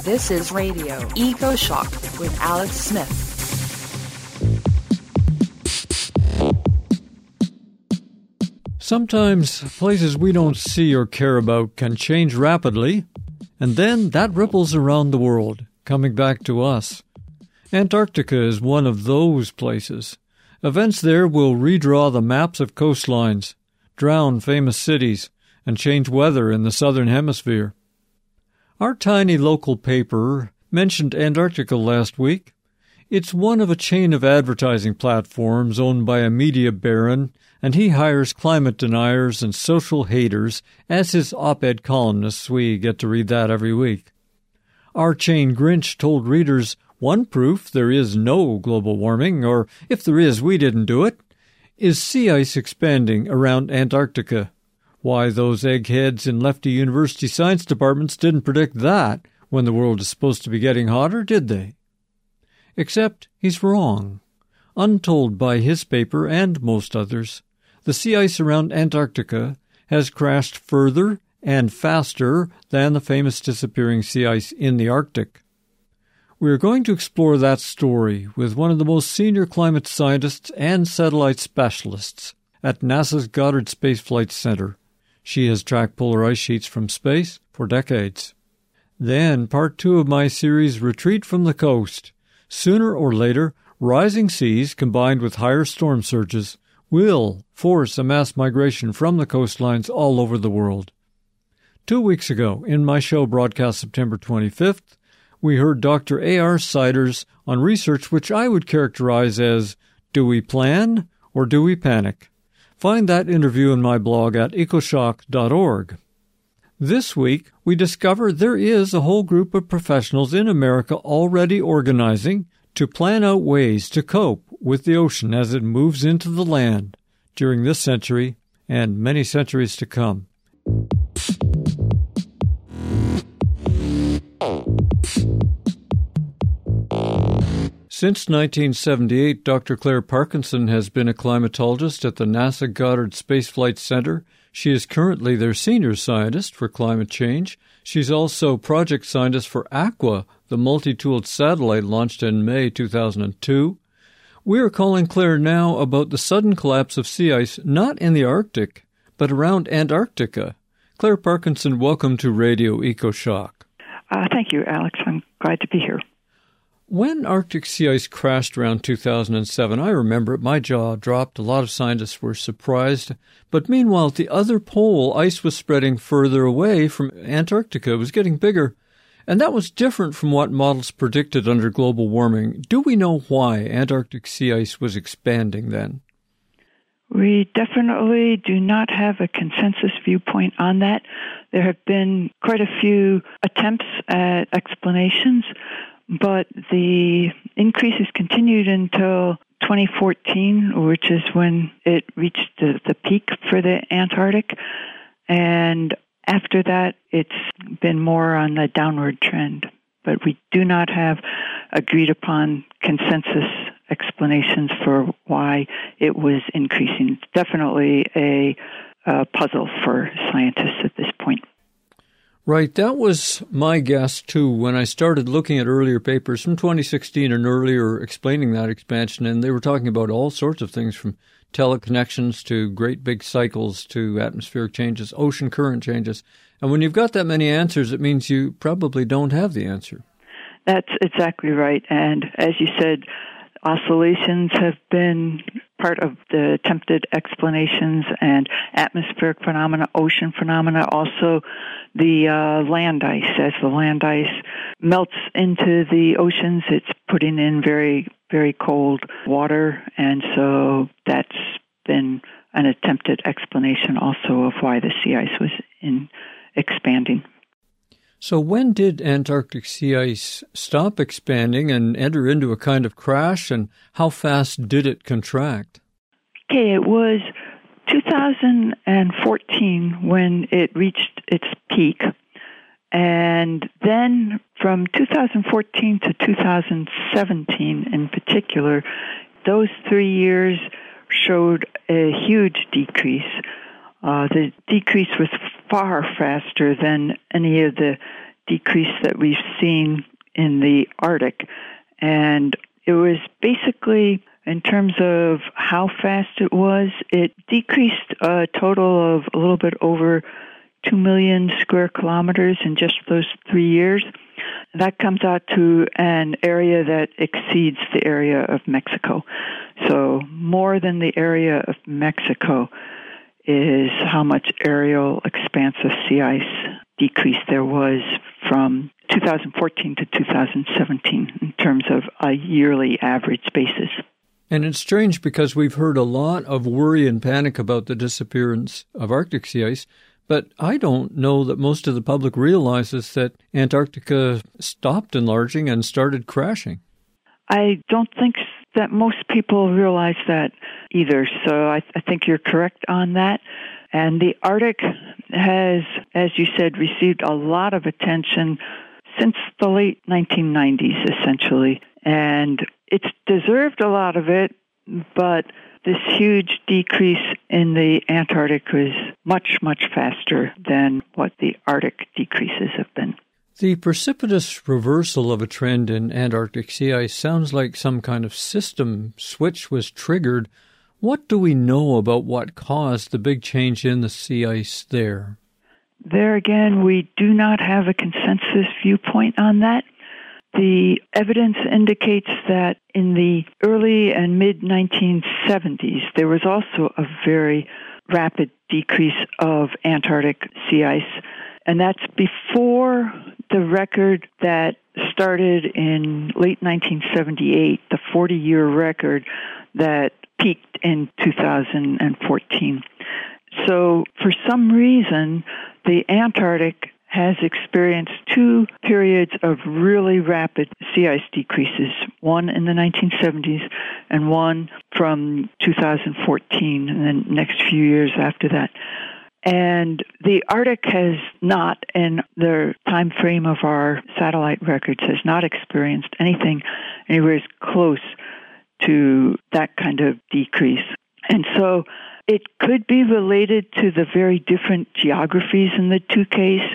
This is Radio Eco Shock with Alex Smith. Sometimes places we don't see or care about can change rapidly, and then that ripples around the world, coming back to us. Antarctica is one of those places. Events there will redraw the maps of coastlines, drown famous cities, and change weather in the southern hemisphere. Our tiny local paper mentioned Antarctica last week. It's one of a chain of advertising platforms owned by a media baron, and he hires climate deniers and social haters as his op-ed columnists. We get to read that every week. Our chain Grinch told readers one proof there is no global warming, or if there is, we didn't do it, is sea ice expanding around Antarctica. Why, those eggheads in lefty university science departments didn't predict that when the world is supposed to be getting hotter, did they? Except he's wrong. Untold by his paper and most others, the sea ice around Antarctica has crashed further and faster than the famous disappearing sea ice in the Arctic. We are going to explore that story with one of the most senior climate scientists and satellite specialists at NASA's Goddard Space Flight Center. She has tracked polar ice sheets from space for decades. Then, part 2 of my series, Retreat from the Coast. Sooner or later, rising seas combined with higher storm surges will force a mass migration from the coastlines all over the world. 2 weeks ago, in my show broadcast September 25th, we heard Dr. A.R. Siders on research which I would characterize as, do we plan or do we panic? Find that interview in my blog at ecoshock.org. This week, we discover there is a whole group of professionals in America already organizing to plan out ways to cope with the ocean as it moves into the land during this century and many centuries to come. Since 1978, Dr. Claire Parkinson has been a climatologist at the NASA Goddard Space Flight Center. She is currently their senior scientist for climate change. She's also project scientist for Aqua, the multi-tooled satellite launched in May 2002. We are calling Claire now about the sudden collapse of sea ice, not in the Arctic, but around Antarctica. Claire Parkinson, welcome to Radio EcoShock. Thank you, Alex. I'm glad to be here. When Arctic sea ice crashed around 2007, I remember it, my jaw dropped. A lot of scientists were surprised. But meanwhile, at the other pole, ice was spreading further away from Antarctica. It was getting bigger. And that was different from what models predicted under global warming. Do we know why Antarctic sea ice was expanding then? We definitely do not have a consensus viewpoint on that. There have been quite a few attempts at explanations, but the increases continued until 2014, which is when it reached the peak for the Antarctic. And after that, it's been more on the downward trend. But we do not have agreed upon consensus explanations for why it was increasing. It's definitely a puzzle for scientists at this point. Right, that was my guess, too, when I started looking at earlier papers from 2016 and earlier explaining that expansion, and they were talking about all sorts of things from teleconnections to great big cycles to atmospheric changes, ocean current changes. And when you've got that many answers, it means you probably don't have the answer. That's exactly right. And as you said, oscillations have been part of the attempted explanations, and atmospheric phenomena, ocean phenomena, also the land ice. As the land ice melts into the oceans, it's putting in very, very cold water, and so that's been an attempted explanation also of why the sea ice was expanding. So when did Antarctic sea ice stop expanding and enter into a kind of crash, and how fast did it contract? Okay, it was 2014 when it reached its peak. And then from 2014 to 2017 in particular, those 3 years showed a huge decrease. The decrease was far faster than any of the decrease that we've seen in the Arctic. And it was basically, in terms of how fast it decreased a total of a little bit over 2 million square kilometers in just those 3 years. That comes out to an area that exceeds the area of Mexico. So more than the area of Mexico is how much aerial expanse of sea ice decrease there was from 2014 to 2017 in terms of a yearly average basis. And it's strange because we've heard a lot of worry and panic about the disappearance of Arctic sea ice, but I don't know that most of the public realizes that Antarctica stopped enlarging and started crashing. I don't think that most people realize that either, so I think you're correct on that. And the Arctic has, as you said, received a lot of attention since the late 1990s, essentially. And it's deserved a lot of it, but this huge decrease in the Antarctic was much, much faster than what the Arctic decreases have been. The precipitous reversal of a trend in Antarctic sea ice sounds like some kind of system switch was triggered. What do we know about what caused the big change in the sea ice there? There again, we do not have a consensus viewpoint on that. The evidence indicates that in the early and mid-1970s, there was also a very rapid decrease of Antarctic sea ice, and that's before the record that started in late 1978, the 40-year record that peaked in 2014. So for some reason, the Antarctic has experienced two periods of really rapid sea ice decreases, one in the 1970s and one from 2014 and the next few years after that. And the Arctic has not, in the time frame of our satellite records, has not experienced anything anywhere close to that kind of decrease. And so it could be related to the very different geographies in the two cases.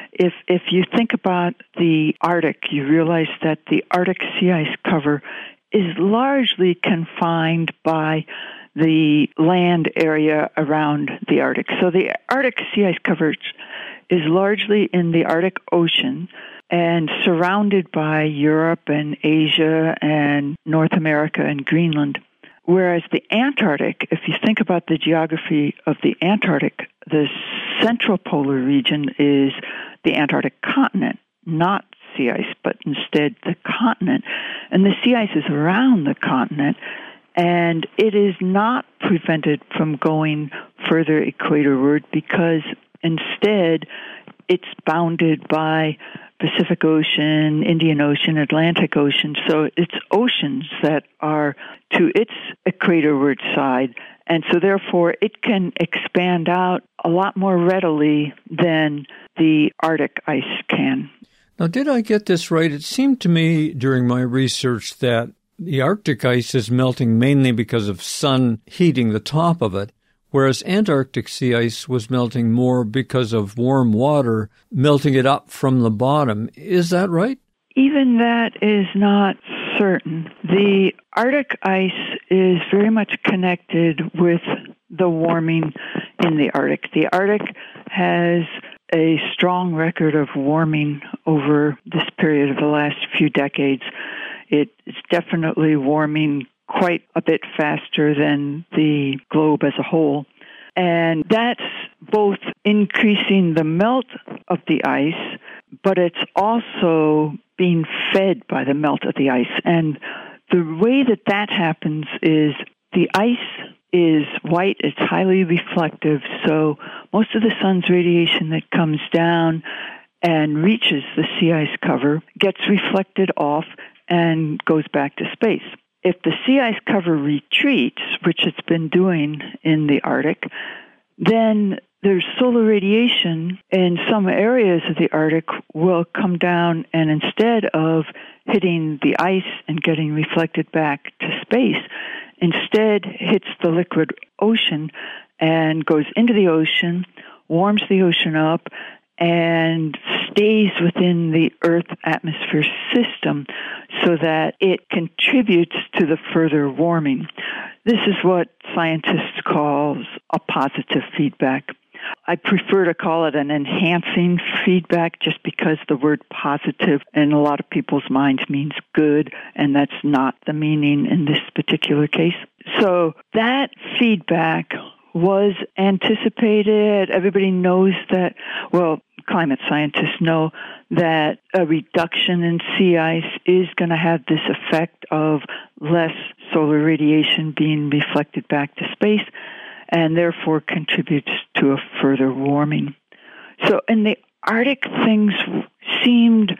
If you think about the Arctic, you realize that the Arctic sea ice cover is largely confined by the land area around the Arctic. So the Arctic sea ice coverage is largely in the Arctic Ocean and surrounded by Europe and Asia and North America and Greenland. Whereas the Antarctic, if you think about the geography of the Antarctic, the central polar region is the Antarctic continent, not sea ice, but instead the continent. And the sea ice is around the continent, and it is not prevented from going further equatorward because instead it's bounded by Pacific Ocean, Indian Ocean, Atlantic Ocean. So it's oceans that are to its equatorward side. And so therefore it can expand out a lot more readily than the Arctic ice can. Now, did I get this right? It seemed to me during my research that the Arctic ice is melting mainly because of sun heating the top of it, whereas Antarctic sea ice was melting more because of warm water melting it up from the bottom. Is that right? Even that is not certain. The Arctic ice is very much connected with the warming in the Arctic. The Arctic has a strong record of warming over this period of the last few decades. It is definitely warming quite a bit faster than the globe as a whole. And that's both increasing the melt of the ice, but it's also being fed by the melt of the ice. And the way that that happens is the ice is white, it's highly reflective, so most of the sun's radiation that comes down and reaches the sea ice cover gets reflected off and goes back to space. If the sea ice cover retreats, which it's been doing in the Arctic, then there's solar radiation in some areas of the Arctic will come down, and instead of hitting the ice and getting reflected back to space, instead hits the liquid ocean and goes into the ocean, warms the ocean up, and stays within the Earth atmosphere system so that it contributes to the further warming. This is what scientists call a positive feedback. I prefer to call it an enhancing feedback just because the word positive in a lot of people's minds means good, and that's not the meaning in this particular case. So that feedback was anticipated. Everybody knows that, well, climate scientists know that a reduction in sea ice is going to have this effect of less solar radiation being reflected back to space, and therefore contributes to a further warming. So in the Arctic, things seemed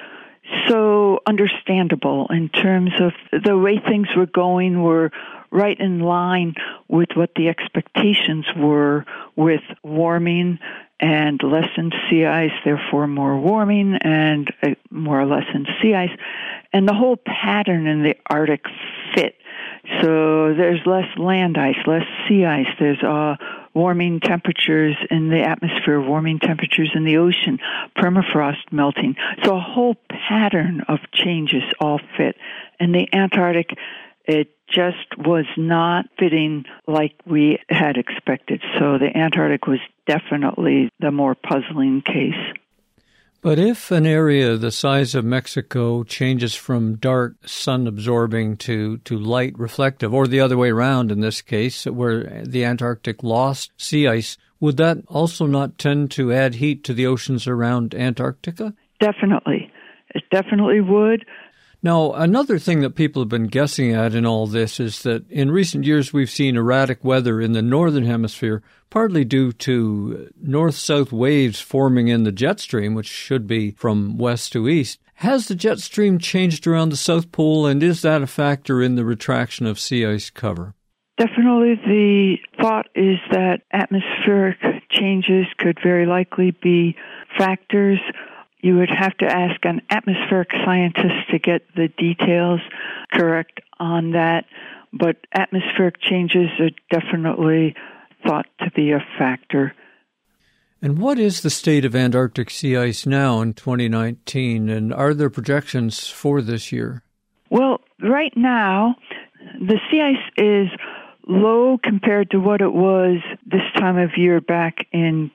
so understandable in terms of the way things were going were right in line with what the expectations were with warming and lessened sea ice, therefore more warming and more lessened sea ice. And the whole pattern in the Arctic fit. So there's less land ice, less sea ice. There's warming temperatures in the atmosphere, warming temperatures in the ocean, permafrost melting. So a whole pattern of changes all fit. And the Antarctic, it just was not fitting like we had expected. So the Antarctic was definitely the more puzzling case. But if an area the size of Mexico changes from dark, sun-absorbing to light, reflective, or the other way around in this case, where the Antarctic lost sea ice, would that also not tend to add heat to the oceans around Antarctica? Definitely. It definitely would. Now, another thing that people have been guessing at in all this is that in recent years we've seen erratic weather in the northern hemisphere, partly due to north-south waves forming in the jet stream, which should be from west to east. Has the jet stream changed around the South Pole, and is that a factor in the retraction of sea ice cover? Definitely the thought is that atmospheric changes could very likely be factors. You would have to ask an atmospheric scientist to get the details correct on that, but atmospheric changes are definitely thought to be a factor. And what is the state of Antarctic sea ice now in 2019, and are there projections for this year? Well, right now, the sea ice is low compared to what it was this time of year back in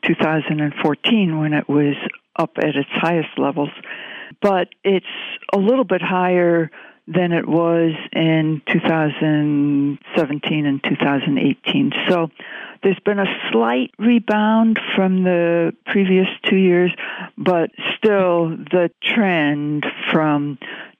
2014 when it was up at its highest levels, but it's a little bit higher than it was in 2017 and 2018. So there's been a slight rebound from the previous 2 years, but still the trend from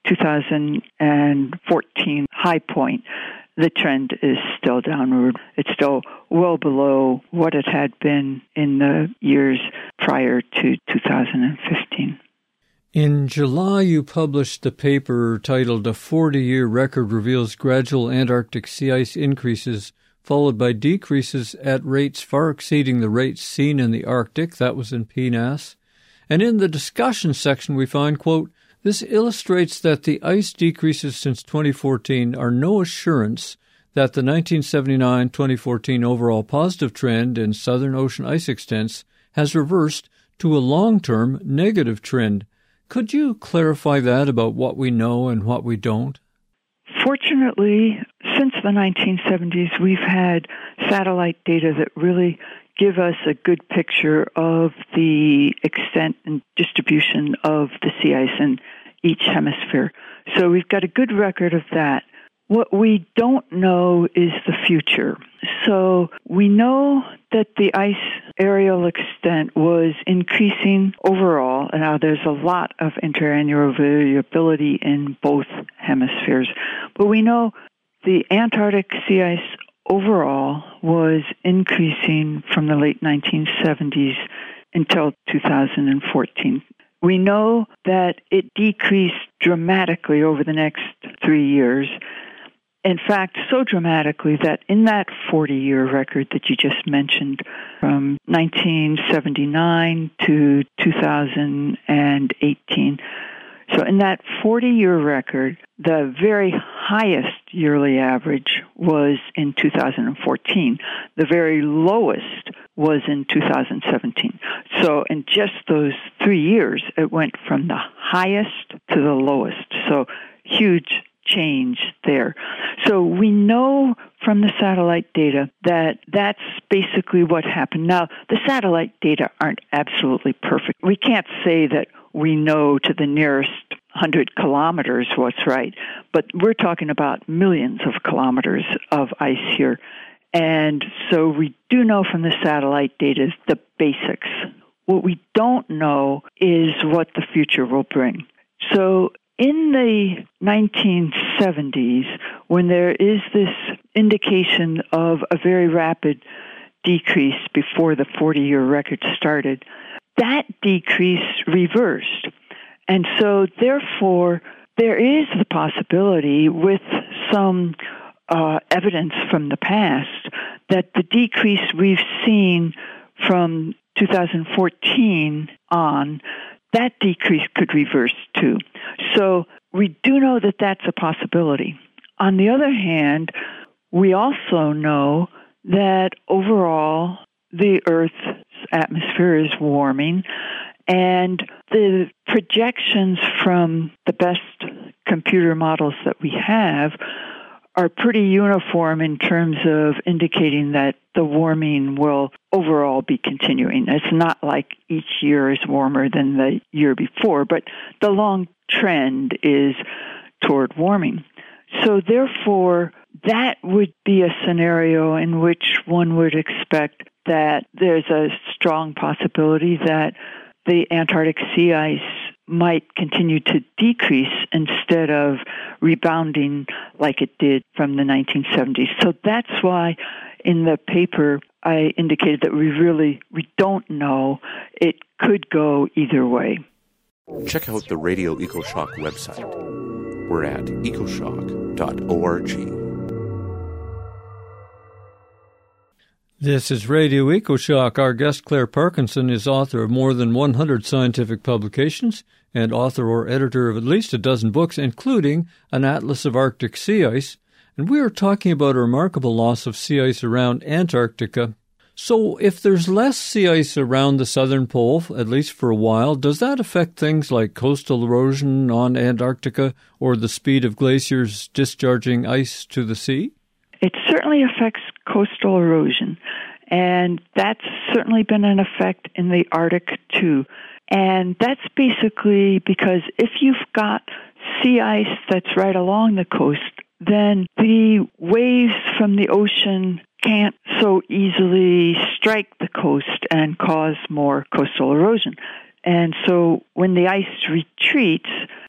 2014 high point, the trend is still downward. It's still well below what it had been in the years prior to 2015. In July, you published a paper titled A 40-Year Record Reveals Gradual Antarctic Sea Ice Increases, followed by decreases at rates far exceeding the rates seen in the Arctic. That was in PNAS. And in the discussion section, we find, quote, this illustrates that the ice decreases since 2014 are no assurance that the 1979-2014 overall positive trend in Southern Ocean ice extents has reversed to a long-term negative trend. Could you clarify that about what we know and what we don't? Fortunately, since the 1970s, we've had satellite data that really give us a good picture of the extent and distribution of the sea ice in each hemisphere. So we've got a good record of that. What we don't know is the future. So we know that the ice areal extent was increasing overall. Now there's a lot of interannual variability in both hemispheres, but we know the Antarctic sea ice overall was increasing from the late 1970s until 2014. We know that it decreased dramatically over the next 3 years. In fact, so dramatically that in that 40-year record that you just mentioned, from 1979 to 2018, so in that 40-year record, the very highest yearly average was in 2014. The very lowest was in 2017. So in just those 3 years, it went from the highest to the lowest. So huge change there. So we know from the satellite data that that's basically what happened. Now, the satellite data aren't absolutely perfect. We can't say that we know to the nearest 100 kilometers what's right, but we're talking about millions of kilometers of ice here. And so we do know from the satellite data the basics. What we don't know is what the future will bring. So in the 1970s, when there is this indication of a very rapid decrease before the 40-year record started, that decrease reversed. And so, therefore, there is the possibility with some evidence from the past that the decrease we've seen from 2014 on, that decrease could reverse too. So we do know that that's a possibility. On the other hand, we also know that overall the Earth's atmosphere is warming, and the projections from the best computer models that we have are pretty uniform in terms of indicating that the warming will overall be continuing. It's not like each year is warmer than the year before, but the long trend is toward warming. So therefore, that would be a scenario in which one would expect that there's a strong possibility that the Antarctic sea ice might continue to decrease instead of rebounding like it did from the 1970s. So that's why in the paper I indicated that we don't know. It could go either way. Check out the Radio EcoShock website. We're at ecoshock.org. This is Radio EcoShock. Our guest, Claire Parkinson, is author of more than 100 scientific publications and author or editor of at least a dozen books, including an Atlas of Arctic Sea Ice. And we are talking about a remarkable loss of sea ice around Antarctica. So if there's less sea ice around the southern pole, at least for a while, does that affect things like coastal erosion on Antarctica or the speed of glaciers discharging ice to the sea? It certainly affects coastal erosion, and that's certainly been an effect in the Arctic too. And that's basically because if you've got sea ice that's right along the coast, then the waves from the ocean can't so easily strike the coast and cause more coastal erosion. And so when the ice retreats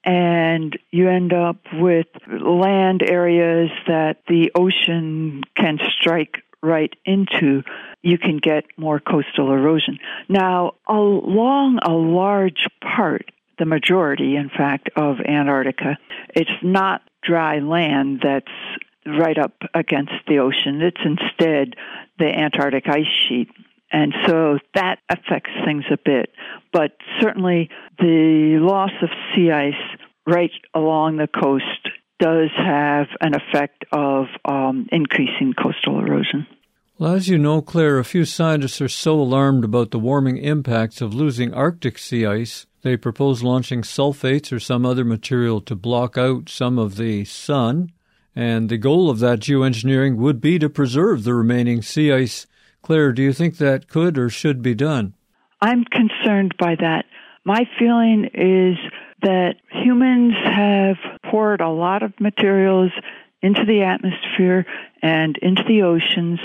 and you end up with land areas that the ocean can strike right into, you can get more coastal erosion. Now, along a large part, the majority, in fact, of Antarctica, it's not dry land that's right up against the ocean. It's instead the Antarctic ice sheet. And so that affects things a bit. But certainly the loss of sea ice right along the coast does have an effect of increasing coastal erosion. Well, as you know, Claire, a few scientists are so alarmed about the warming impacts of losing Arctic sea ice, they propose launching sulfates or some other material to block out some of the sun. And the goal of that geoengineering would be to preserve the remaining sea ice. Claire, do you think that could or should be done? I'm concerned by that. My feeling is that humans have poured a lot of materials into the atmosphere and into the oceans,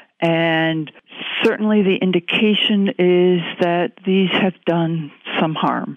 and certainly the indication is that these have done some harm.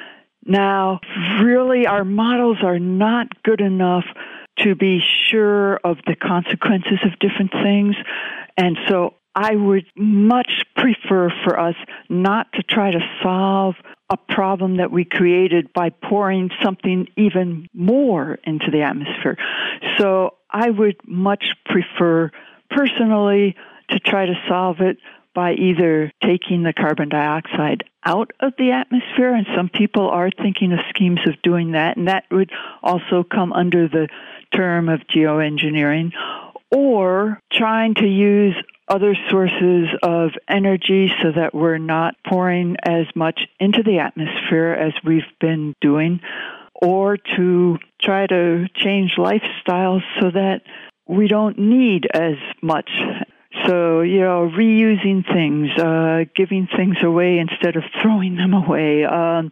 Now, really, our models are not good enough to be sure of the consequences of different things, and so I would much prefer for us not to try to solve a problem that we created by pouring something even more into the atmosphere. So I would much prefer, personally, to try to solve it by either taking the carbon dioxide out of the atmosphere, and some people are thinking of schemes of doing that, and that would also come under the term of geoengineering, or trying to use other sources of energy so that we're not pouring as much into the atmosphere as we've been doing, or to try to change lifestyles so that we don't need as much. So, reusing things, giving things away instead of throwing them away,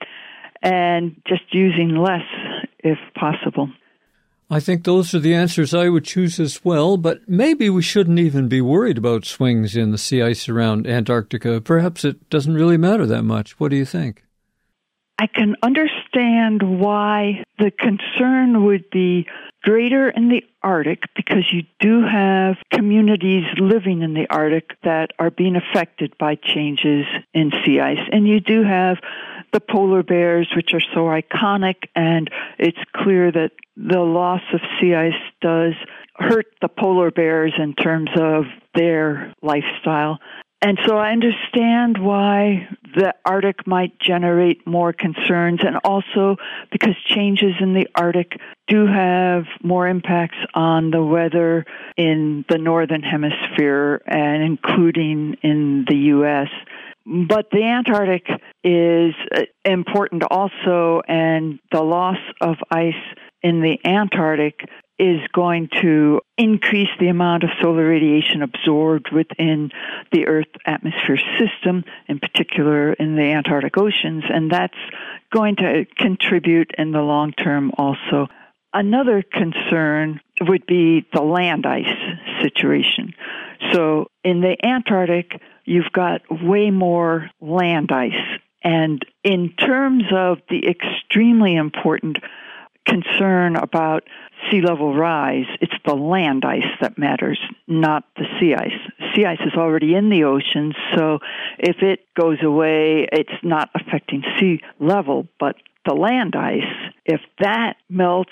and just using less if possible. I think those are the answers I would choose as well, but maybe we shouldn't even be worried about swings in the sea ice around Antarctica. Perhaps it doesn't really matter that much. What do you think? I can understand why the concern would be greater in the Arctic, because you do have communities living in the Arctic that are being affected by changes in sea ice. And you do have the polar bears, which are so iconic, and it's clear that the loss of sea ice does hurt the polar bears in terms of their lifestyle. And so I understand why the Arctic might generate more concerns, and also because changes in the Arctic do have more impacts on the weather in the Northern Hemisphere, and including in the U.S. But the Antarctic is important also, and the loss of ice in the Antarctic is going to increase the amount of solar radiation absorbed within the Earth atmosphere system, in particular in the Antarctic oceans, and that's going to contribute in the long term also. Another concern would be the land ice situation. So in the Antarctic, you've got way more land ice, and in terms of the extremely important concern about sea level rise, it's the land ice that matters, not the sea ice. Sea ice is already in the oceans, so if it goes away, it's not affecting sea level. But the land ice, if that melts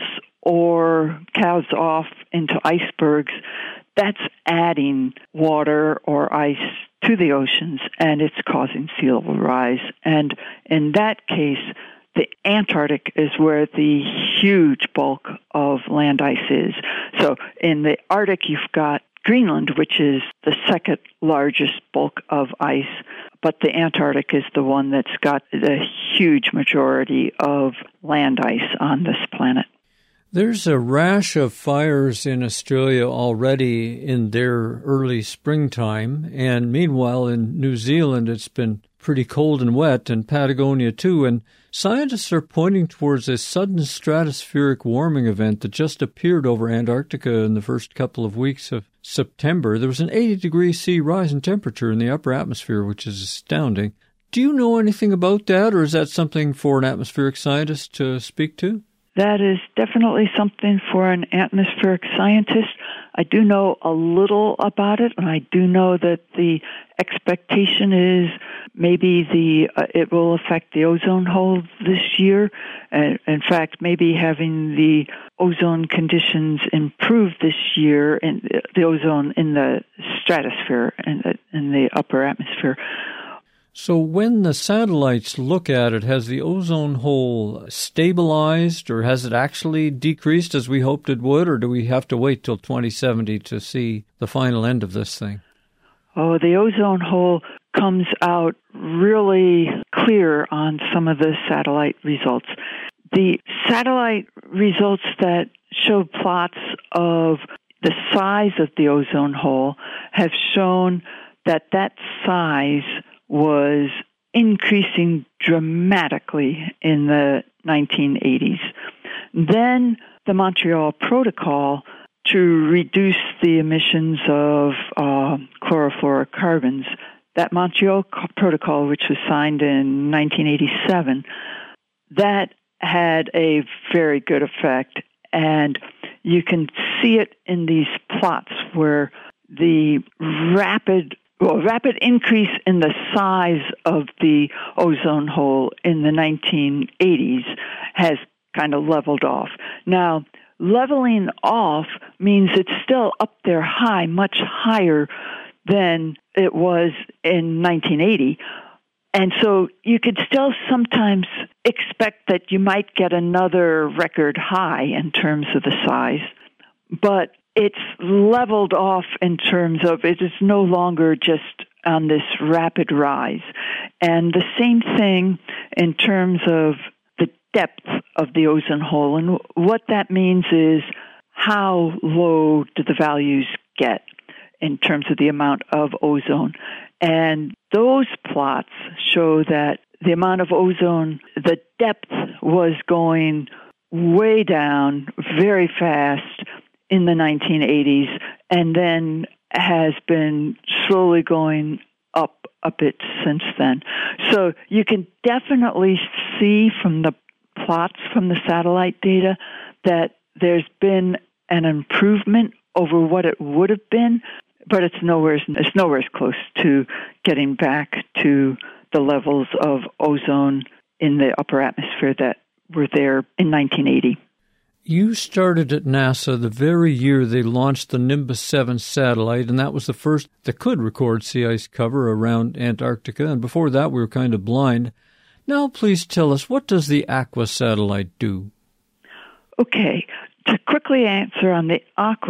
or calves off into icebergs, that's adding water or ice to the oceans, and it's causing sea level rise. And in that case, the Antarctic is where the huge bulk of land ice is. So in the Arctic, you've got Greenland, which is the second largest bulk of ice, but the Antarctic is the one that's got the huge majority of land ice on this planet. There's a rash of fires in Australia already in their early springtime, and meanwhile in New Zealand it's been pretty cold and wet, and Patagonia too, and scientists are pointing towards a sudden stratospheric warming event that just appeared over Antarctica in the first couple of weeks of September. There was an 80-degree C rise in temperature in the upper atmosphere, which is astounding. Do you know anything about that, or is that something for an atmospheric scientist to speak to? That is definitely something for an atmospheric scientist. I do know a little about it, and I do know that the expectation is maybe it will affect the ozone hole this year. In fact, maybe having the ozone conditions improve this year, in the ozone in the stratosphere and in the upper atmosphere. So when the satellites look at it, has the ozone hole stabilized, or has it actually decreased as we hoped it would, or do we have to wait till 2070 to see the final end of this thing? Oh, the ozone hole comes out really clear on some of the satellite results. The satellite results that show plots of the size of the ozone hole have shown that size was increasing dramatically in the 1980s. Then the Montreal Protocol to reduce the emissions of chlorofluorocarbons, that Montreal Protocol, which was signed in 1987, that had a very good effect. And you can see it in these plots where the rapid increase in the size of the ozone hole in the 1980s has kind of leveled off. Now, leveling off means it's still up there high, much higher than it was in 1980. And so you could still sometimes expect that you might get another record high in terms of the size. But it's leveled off in terms of it is no longer just on this rapid rise. And the same thing in terms of the depth of the ozone hole. And what that means is how low do the values get in terms of the amount of ozone. And those plots show that the amount of ozone, the depth was going way down very fast in the 1980s, and then has been slowly going up a bit since then. So you can definitely see from the plots from the satellite data that there's been an improvement over what it would have been, but it's nowhere close to getting back to the levels of ozone in the upper atmosphere that were there in 1980. You started at NASA the very year they launched the Nimbus 7 satellite, and that was the first that could record sea ice cover around Antarctica, and before that we were kind of blind. Now please tell us, what does the Aqua satellite do? Okay, to quickly answer on the Aqua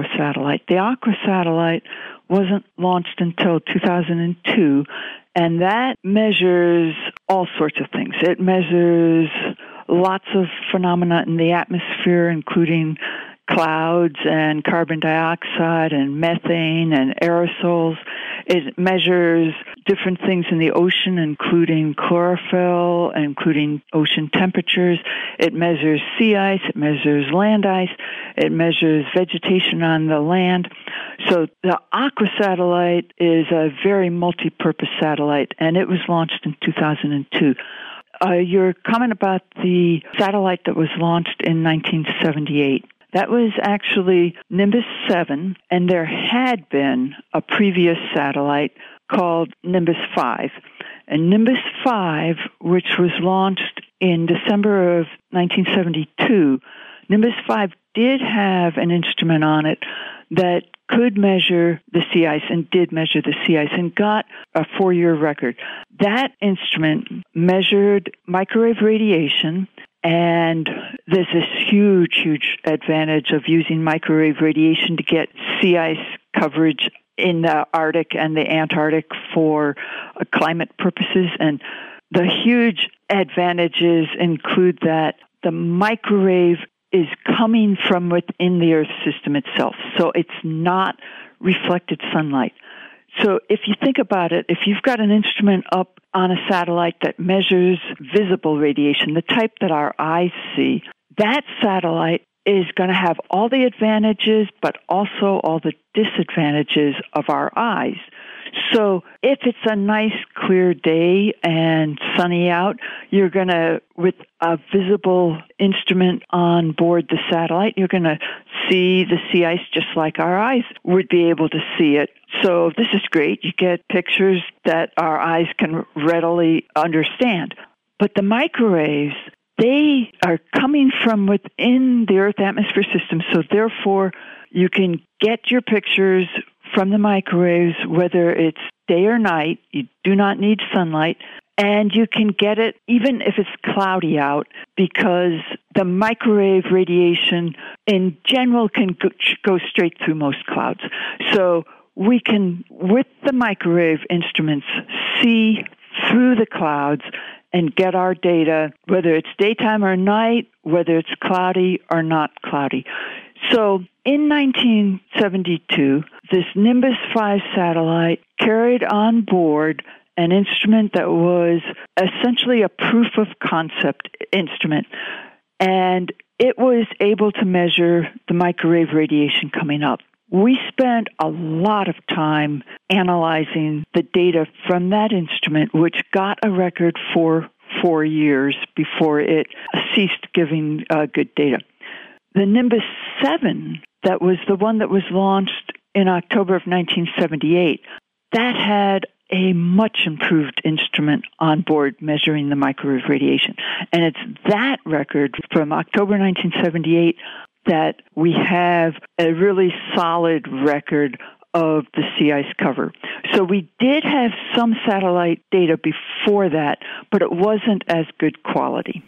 satellite wasn't launched until 2002, and that measures all sorts of things. It measures lots of phenomena in the atmosphere, including clouds and carbon dioxide and methane and aerosols. It measures different things in the ocean, including chlorophyll, including ocean temperatures. It measures sea ice. It measures land ice. It measures vegetation on the land. So the Aqua satellite is a very multi-purpose satellite, and it was launched in 2002. Your comment about the satellite that was launched in 1978. That was actually Nimbus 7, and there had been a previous satellite called Nimbus 5. And Nimbus 5, which was launched in December of 1972, Nimbus 5 did have an instrument on it that could measure the sea ice and did measure the sea ice and got a 4-year record. That instrument measured microwave radiation, and there's this huge advantage of using microwave radiation to get sea ice coverage in the Arctic and the Antarctic for climate purposes. And the huge advantages include that the microwave is coming from within the Earth system itself. So it's not reflected sunlight. So if you think about it, if you've got an instrument up on a satellite that measures visible radiation, the type that our eyes see, that satellite is going to have all the advantages, but also all the disadvantages of our eyes. So if it's a nice, clear day and sunny out, you're going to, with a visible instrument on board the satellite, you're going to see the sea ice just like our eyes would be able to see it. So this is great. You get pictures that our eyes can readily understand. But the microwaves, they are coming from within the Earth atmosphere system, so therefore you can get your pictures from the microwaves, whether it's day or night. You do not need sunlight, and you can get it even if it's cloudy out, because the microwave radiation in general can go straight through most clouds. So we can, with the microwave instruments, see through the clouds and get our data, whether it's daytime or night, whether it's cloudy or not cloudy. So in 1972, this Nimbus 5 satellite carried on board an instrument that was essentially a proof of concept instrument, and it was able to measure the microwave radiation coming up. We spent a lot of time analyzing the data from that instrument, which got a record for 4 years before it ceased giving good data. The Nimbus 7, that was the one that was launched in October of 1978, that had a much improved instrument on board measuring the microwave radiation. And it's that record from October 1978 that we have a really solid record of the sea ice cover. So we did have some satellite data before that, but it wasn't as good quality.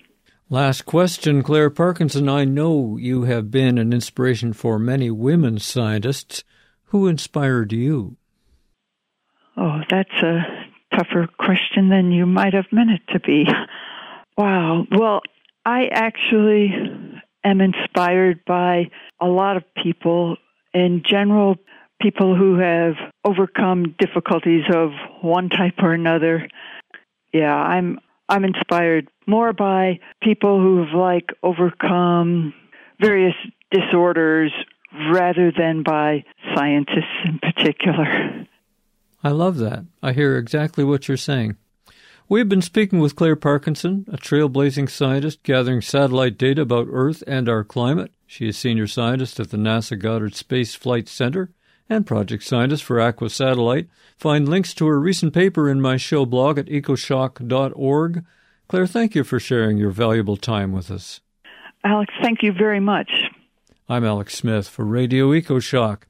Last question, Claire Parkinson. I know you have been an inspiration for many women scientists. Who inspired you? Oh, that's a tougher question than you might have meant it to be. Wow. Well, I actually am inspired by a lot of people. In general, people who have overcome difficulties of one type or another. Yeah, I'm inspired more by people who've overcome various disorders rather than by scientists in particular. I love that. I hear exactly what you're saying. We've been speaking with Claire Parkinson, a trailblazing scientist gathering satellite data about Earth and our climate. She is senior scientist at the NASA Goddard Space Flight Center and project scientist for Aqua Satellite. Find links to her recent paper in my show blog at ecoshock.org. Claire, thank you for sharing your valuable time with us. Alex, thank you very much. I'm Alex Smith for Radio EcoShock.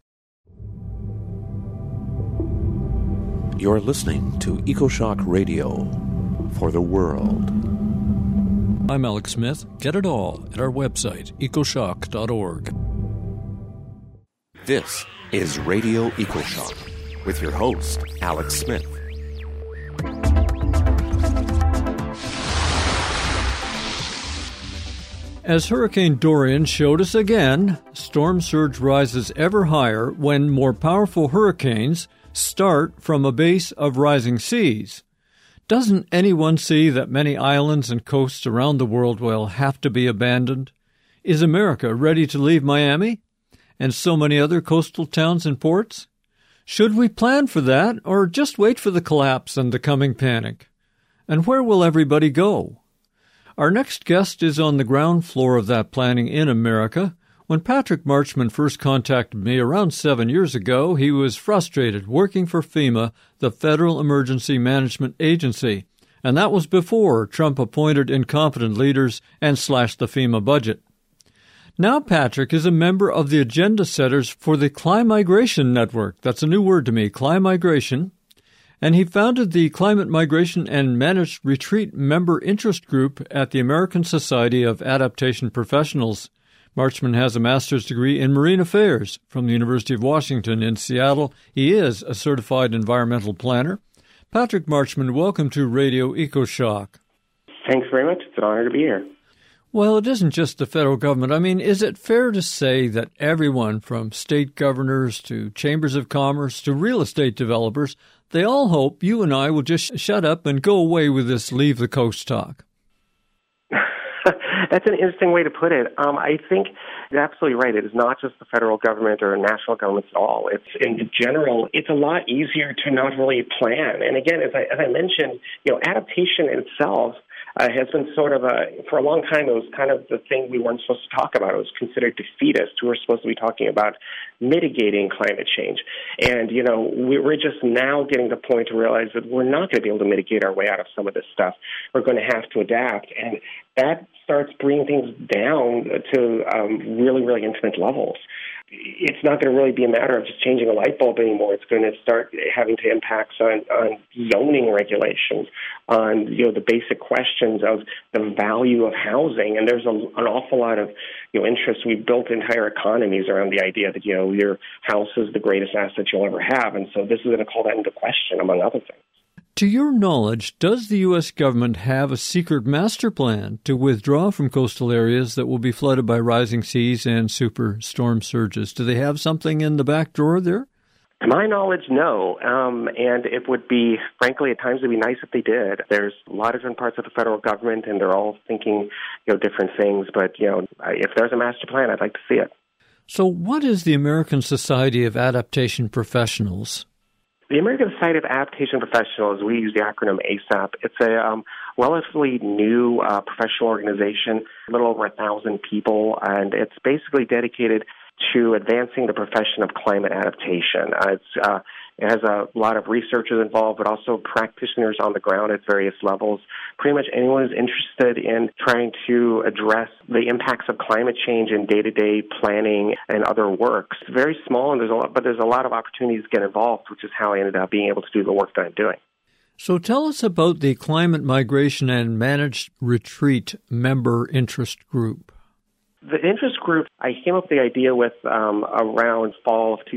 You're listening to EcoShock Radio for the world. I'm Alex Smith. Get it all at our website, ecoshock.org. This is Radio EcoShock with your host, Alex Smith. As Hurricane Dorian showed us again, storm surge rises ever higher when more powerful hurricanes start from a base of rising seas. Doesn't anyone see that many islands and coasts around the world will have to be abandoned? Is America ready to leave Miami? And so many other coastal towns and ports? Should we plan for that, or just wait for the collapse and the coming panic? And where will everybody go? Our next guest is on the ground floor of that planning in America. When Patrick Marchman first contacted me around 7 years ago, he was frustrated working for FEMA, the Federal Emergency Management Agency, and that was before Trump appointed incompetent leaders and slashed the FEMA budget. Now Patrick is a member of the agenda setters for the Climigration Network. That's a new word to me, Climigration. And he founded the Climate Migration and Managed Retreat Member Interest Group at the American Society of Adaptation Professionals. Marchman has a master's degree in marine affairs from the University of Washington in Seattle. He is a certified environmental planner. Patrick Marchman, welcome to Radio EcoShock. Thanks very much. It's an honor to be here. Well, it isn't just the federal government. I mean, is it fair to say that everyone from state governors to chambers of commerce to real estate developers, they all hope you and I will just shut up and go away with this leave the coast talk? That's an interesting way to put it. I think you're absolutely right. It is not just the federal government or national governments at all. It's in general, it's a lot easier to not really plan. And again, as I mentioned, adaptation itself has been sort of for a long time, it was kind of the thing we weren't supposed to talk about. It was considered defeatist. We were supposed to be talking about mitigating climate change. And, we're just now getting to the point to realize that we're not going to be able to mitigate our way out of some of this stuff. We're going to have to adapt. And that starts bringing things down to really, really intimate levels. It's not going to really be a matter of just changing a light bulb anymore. It's going to start having to impacts on zoning regulations, on the basic questions of the value of housing. And there's an awful lot of interest. We've built entire economies around the idea that your house is the greatest asset you'll ever have, and so this is going to call that into question, among other things. To your knowledge, does the U.S. government have a secret master plan to withdraw from coastal areas that will be flooded by rising seas and superstorm surges? Do they have something in the back drawer there? To my knowledge, no. And it would be, frankly, at times it would be nice if they did. There's a lot of different parts of the federal government, and they're all thinking, different things. But, if there's a master plan, I'd like to see it. So what is the American Society of Adaptation Professionals? The American Society of Adaptation Professionals, we use the acronym ASAP. It's a relatively new professional organization, a little over 1,000 people, and it's basically dedicated to advancing the profession of climate adaptation. It has a lot of researchers involved, but also practitioners on the ground at various levels. Pretty much anyone who's interested in trying to address the impacts of climate change in day-to-day planning and other work. It's very small, and there's a lot of opportunities to get involved, which is how I ended up being able to do the work that I'm doing. So tell us about the Climate Migration and Managed Retreat member interest group. The interest group I came up with the idea with around fall of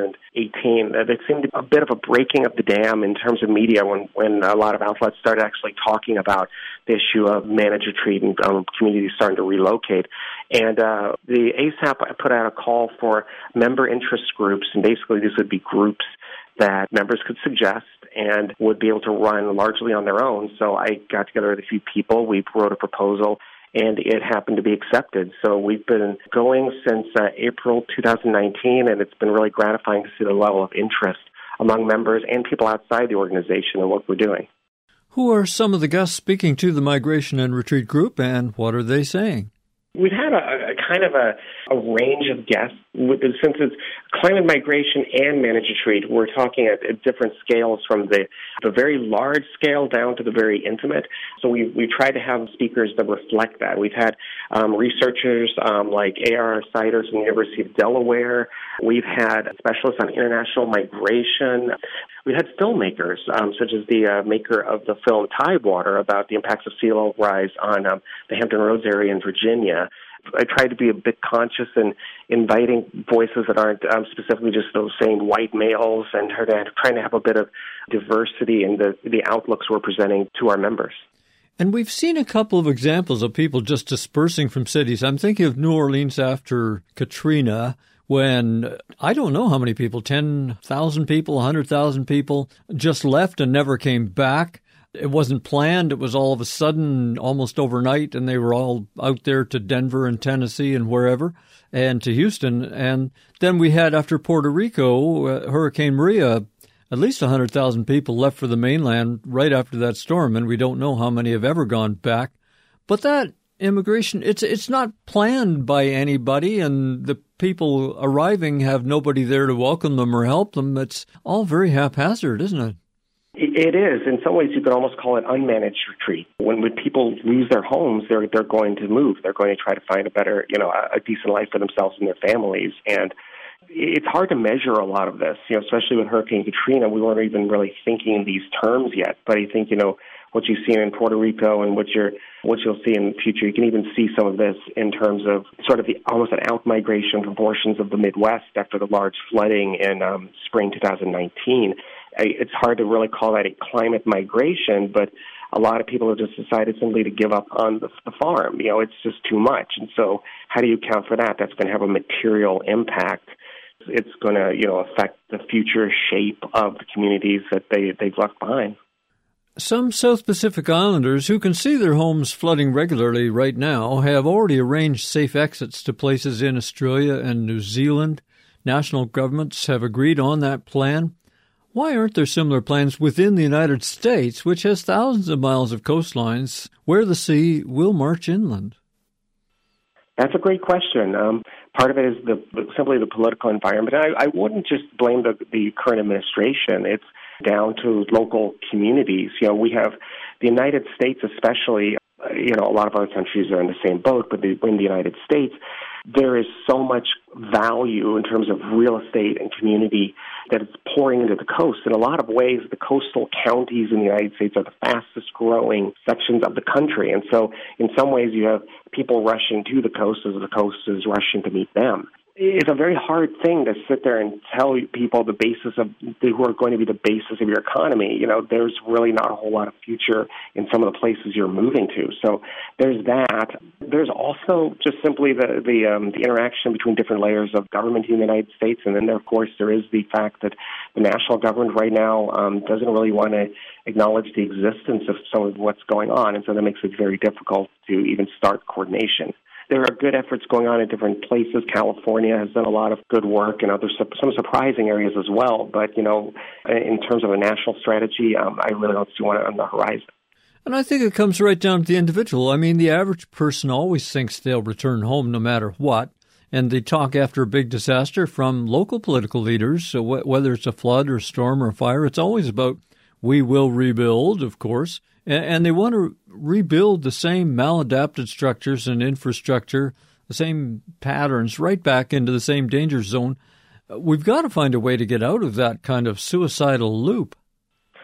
2018. There seemed a bit of a breaking of the dam in terms of media when a lot of outlets started actually talking about the issue of managed retreat and communities starting to relocate. And the ASAP put out a call for member interest groups, and basically these would be groups that members could suggest and would be able to run largely on their own. So I got together with a few people. We wrote a proposal, and it happened to be accepted. So we've been going since April 2019, and it's been really gratifying to see the level of interest among members and people outside the organization in what we're doing. Who are some of the guests speaking to the Migration and Retreat group, and what are they saying? We've had a kind of a range of guests. Since it's climate migration and managed retreat, we're talking at different scales from the very large scale down to the very intimate. So we tried to have speakers that reflect that. We've had researchers like A.R. Siders from the University of Delaware. We've had specialists on international migration. We had filmmakers, such as the maker of the film Tidewater about the impacts of sea level rise on the Hampton Roads area in Virginia. I tried to be a bit conscious in inviting voices that aren't specifically just those same white males, and trying to have a bit of diversity in the outlooks we're presenting to our members. And we've seen a couple of examples of people just dispersing from cities. I'm thinking of New Orleans after Katrina, when I don't know how many people, 10,000 people, 100,000 people, just left and never came back. It wasn't planned. It was all of a sudden, almost overnight, and they were all out there to Denver and Tennessee and wherever, and to Houston. And then we had, after Puerto Rico, Hurricane Maria, at least 100,000 people left for the mainland right after that storm, and we don't know how many have ever gone back. But that immigration, it's not planned by anybody, and the people arriving have nobody there to welcome them or help them. It's all very haphazard, isn't it? It is. In some ways, you could almost call it unmanaged retreat. When people lose their homes, they're going to move. They're going to try to find a better, a decent life for themselves and their families. And it's hard to measure a lot of this, especially with Hurricane Katrina. We weren't even really thinking in these terms yet. But I think, what you've seen in Puerto Rico and what you'll see in the future, you can even see some of this in terms of sort of almost an out-migration from portions of the Midwest after the large flooding in spring 2019. It's hard to really call that a climate migration, but a lot of people have just decided simply to give up on the farm. It's just too much. And so how do you account for that? That's going to have a material impact. It's going to, affect the future shape of the communities that they've left behind. Some South Pacific Islanders who can see their homes flooding regularly right now have already arranged safe exits to places in Australia and New Zealand. National governments have agreed on that plan. Why aren't there similar plans within the United States, which has thousands of miles of coastlines where the sea will march inland? That's a great question. Part of it is simply the political environment. I wouldn't just blame the current administration. It's down to local communities. We have the United States especially, a lot of other countries are in the same boat, but in the United States, there is so much value in terms of real estate and community that it's pouring into the coast. In a lot of ways, the coastal counties in the United States are the fastest growing sections of the country. And so in some ways, you have people rushing to the coast as the coast is rushing to meet them. It's a very hard thing to sit there and tell people the basis of who are going to be the basis of your economy. There's really not a whole lot of future in some of the places you're moving to. So there's that. There's also just simply the interaction between different layers of government in the United States. And then, of course, there is the fact that the national government right now doesn't really want to acknowledge the existence of some of what's going on. And so that makes it very difficult to even start coordination. There are good efforts going on in different places. California has done a lot of good work, and some surprising areas as well. But, in terms of a national strategy, I really don't see one on the horizon. And I think it comes right down to the individual. I mean, the average person always thinks they'll return home no matter what. And they talk after a big disaster from local political leaders. So whether it's a flood or a storm or a fire, it's always about we will rebuild, of course. And they want to rebuild the same maladapted structures and infrastructure, the same patterns, right back into the same danger zone. We've got to find a way to get out of that kind of suicidal loop.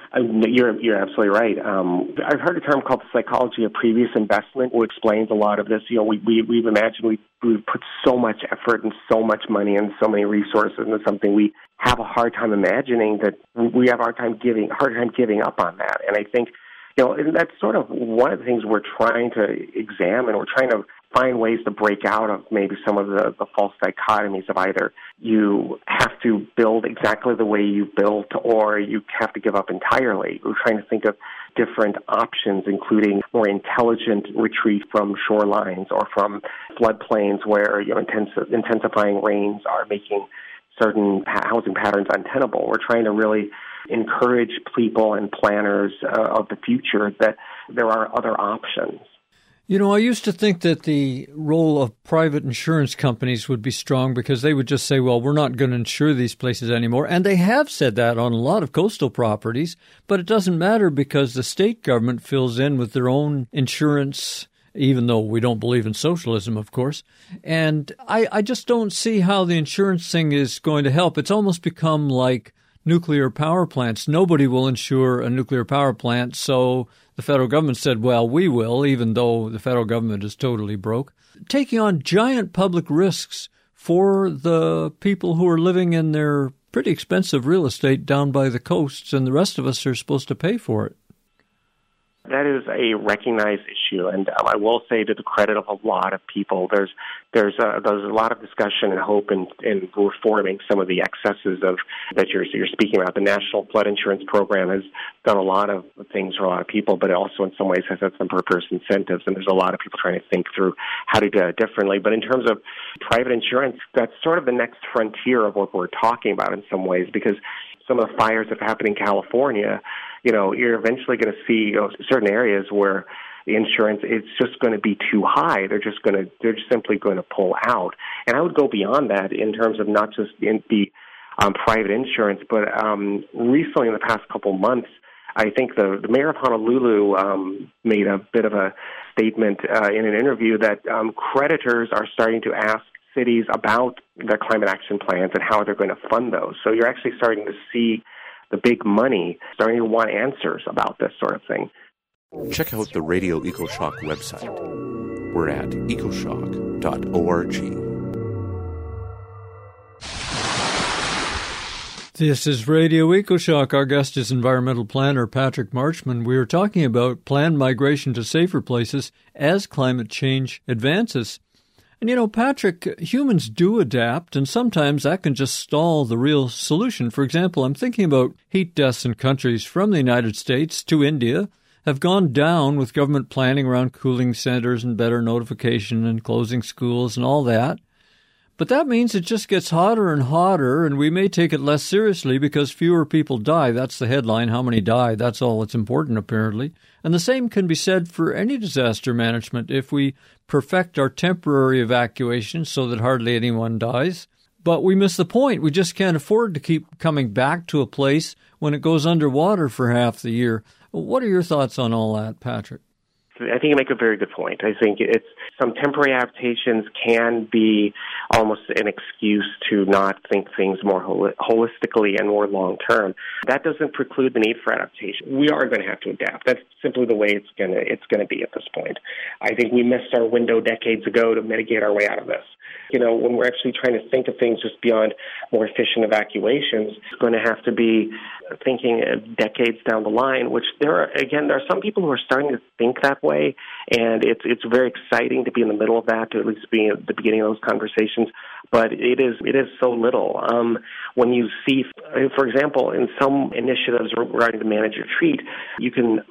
You're absolutely right. I've heard a term called the psychology of previous investment, which explains a lot of this. We've imagined we've put so much effort and so much money and so many resources into something. We have a hard time imagining that we have a hard time giving up on that. And I think, and that's sort of one of the things we're trying to examine. We're trying to find ways to break out of maybe some of the false dichotomies of either you have to build exactly the way you built or you have to give up entirely. We're trying to think of different options, including more intelligent retreat from shorelines or from floodplains where intensifying rains are making certain housing patterns untenable. We're trying to really encourage people and planners of the future that there are other options. I used to think that the role of private insurance companies would be strong because they would just say, well, we're not going to insure these places anymore. And they have said that on a lot of coastal properties, but it doesn't matter because the state government fills in with their own insurance, even though we don't believe in socialism, of course. And I just don't see how the insurance thing is going to help. It's almost become like nuclear power plants. Nobody will insure a nuclear power plant, so the federal government said, well, we will, even though the federal government is totally broke. Taking on giant public risks for the people who are living in their pretty expensive real estate down by the coasts, and the rest of us are supposed to pay for it. That is a recognized issue, and I will say to the credit of a lot of people, there's a lot of discussion and hope in reforming some of the excesses of that you're speaking about. The National Flood Insurance Program has done a lot of things for a lot of people, but it also in some ways has had some perverse incentives, and there's a lot of people trying to think through how to do it differently. But in terms of private insurance, that's sort of the next frontier of what we're talking about in some ways, because some of the fires that happen in California, you're eventually going to see certain areas where the insurance is just going to be too high. They're just simply going to pull out. And I would go beyond that in terms of not just in the private insurance, but recently in the past couple months, I think the mayor of Honolulu made a bit of a statement in an interview that creditors are starting to ask cities about their climate action plans and how they're going to fund those. So you're actually starting to see the big money starting to want answers about this sort of thing. Check out the Radio EcoShock website. We're at ecoshock.org. This is Radio EcoShock. Our guest is environmental planner Patrick Marchman. We are talking about planned migration to safer places as climate change advances. And Patrick, humans do adapt, and sometimes that can just stall the real solution. For example, I'm thinking about heat deaths in countries from the United States to India have gone down with government planning around cooling centers and better notification and closing schools and all that. But that means it just gets hotter and hotter, and we may take it less seriously because fewer people die. That's the headline. How many die? That's all that's important, apparently. And the same can be said for any disaster management. If we perfect our temporary evacuation so that hardly anyone dies, but we miss the point. We just can't afford to keep coming back to a place when it goes underwater for half the year. What are your thoughts on all that, Patrick? I think you make a very good point. I think some temporary adaptations can be almost an excuse to not think things more holistically and more long-term. That doesn't preclude the need for adaptation. We are going to have to adapt. That's simply the way it's going to be at this point. I think we missed our window decades ago to mitigate our way out of this. When we're actually trying to think of things just beyond more efficient evacuations, it's going to have to be thinking decades down the line, which there are some people who are starting to think that way, and it's very exciting to be in the middle of that, to at least be at the beginning of those conversations, but it is so little. When you see, for example, in some initiatives regarding to manage retreat, you can